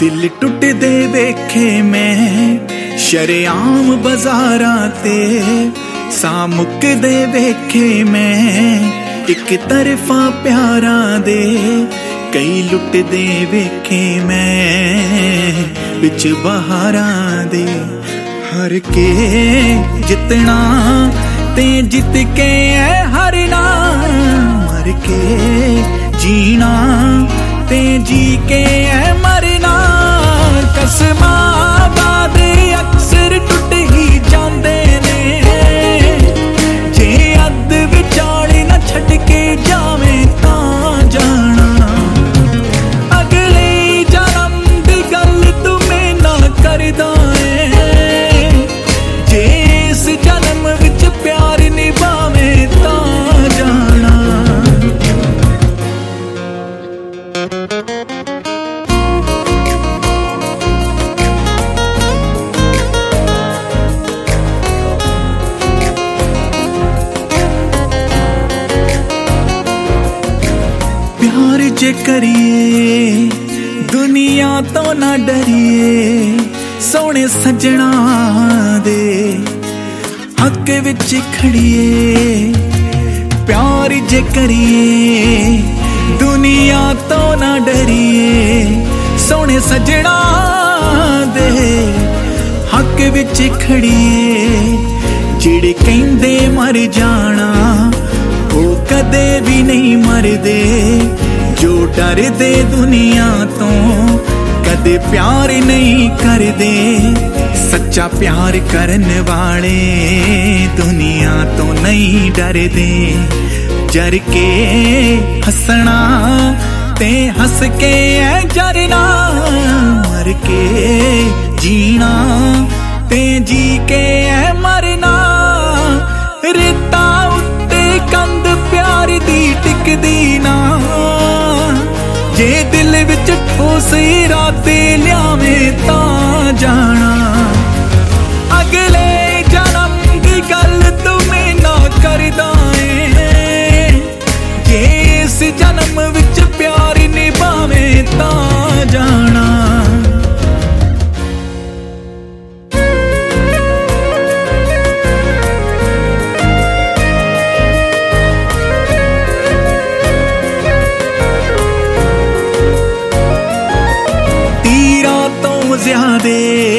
दिल टुटदे वेखे मैं शरेआम बाजारां ते, सा मुकदे वेखे मैं एक तरफा प्यारां दे। कई लुटदे वेखे मैं विच बहारां दे। हर के जितना ते जित के हरना, मर के जीना ते जी के मरना। कसमां वादे अक्सर टुट ही जांदे ने, जे अद विचाले न छड्ड के जावे तां जाना। अगले जन्म दी गल तू मैं ना करदा ऐ, जे इस जन्म विच प्यार निभावे तां जाना। प्यार जे करिए दुनिया तो ना डरिए, सोने सजना दे हक विच खड़िए। प्यार जे करिए दुनिया तो ना डरिए, सोने सजना दे हक विच खड़िए। जिहड़े कहंदे मर जाना वो कदे भी नहीं मरदे, जो डरदे दुनिया तो कदे प्यार नहीं करदे। सच्चा प्यार करन वाले दुनिया तो नहीं डरदे। जर के हसना ते हस के जरना, मर के जीना ते जी के मरना। रेता उत्ते कंद प्यार दी टिकदी ना, जे दिल विच ठोस इरादे लियावे तां जाना। अगले जन्म दी गल तू मैं ना करदा ऐ, जे इस जन्म विच प्यार निभावे तां जाना। ज्यादे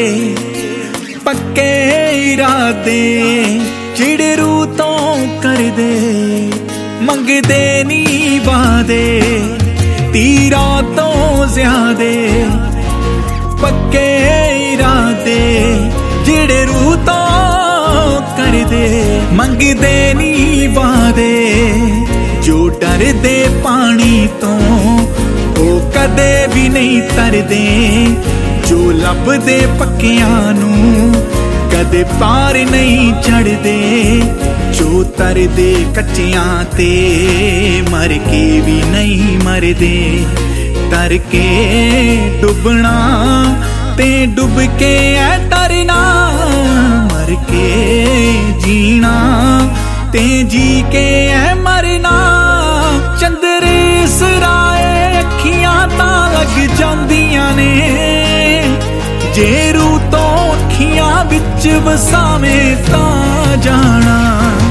पक्के इरादे चिड़े रू तो कर दे, मंगदे नी वादे। तीरा तो ज्यादे पक्के इरादे चिड़े रू तो कर दे, मंगदे नी वादे। जो डर दे पानी तो वो कदे भी नहीं तरदे, जो लभदे पक्कियां नूं कदे पार नहीं चढ़दे। जो तरदे कच्चियां ते मर के भी नहीं मरदे। तर के डुबना ते डुब के तरना, मर के जीना ते जी के मरना। चंद्रे सराए अखियां तां लग जांदियां ने, जे रू तो अखियां विच वसावे तां जाना।